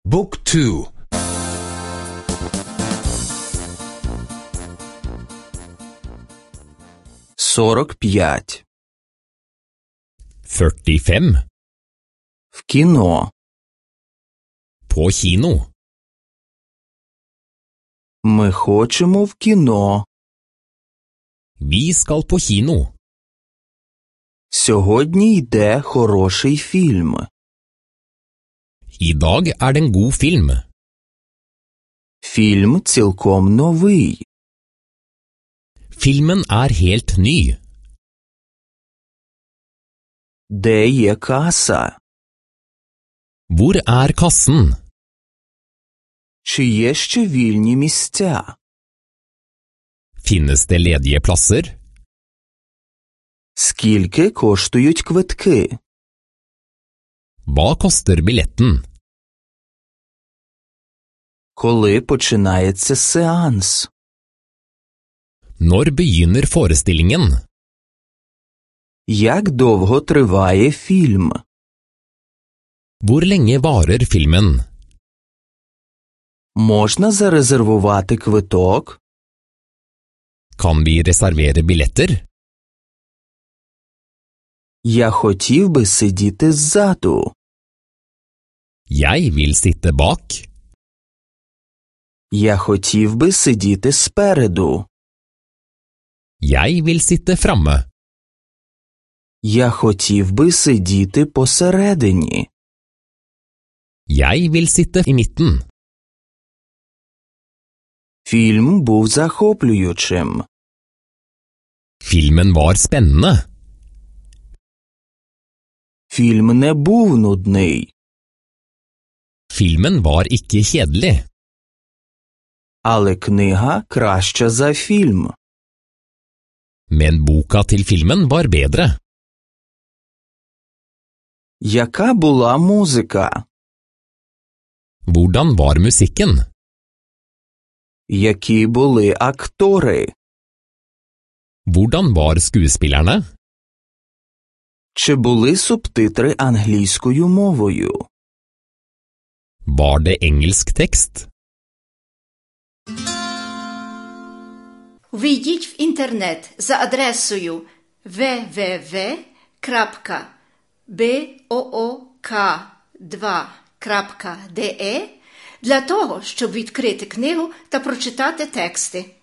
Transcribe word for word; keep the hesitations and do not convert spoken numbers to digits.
บุ๊กทูсорок п'ять førtifem в кіно på kino. Ми хочемо в кіно. Vi skal på kino. Сьогодні йде хороший фільм. I dag er det en god film. Фільм цілком новий. Filmen er helt ny. Де є каса? Hvor er kassen? Чи є ще вільні місця? Finnes det ledige plasser? Скільки коштують квитки? Hva koster billetten? Коли починається сеанс? Når begynner forestillingen? Як довго триває фільм? Hvor lenge varer filmen? Можна зарезервувати квиток? Kan vi reservere billetter? Я хотів би сидіти ззаду. Jeg vil sitte bak. Я хотів би сидіти спереду. Jeg vil sitte framme. Я хотів би сидіти посередині. Jeg vil sitte i midten. Фільм був захоплюючим. Filmen var spennende. Фільм не був нудний. Filmen var ikke kjedelig. Але книга краща за фільм. Men boka til filmen var bedre. Яка була музика? Hvordan var musikken? Які були актори? Hvordan var skuespillerne? Чи були субтитри англійською мовою? Var det engelsk tekst? Ввійдіть в інтернет за адресою дабл ю дабл ю дабл ю крапка буок два крапка де для того, щоб відкрити книгу та прочитати тексти.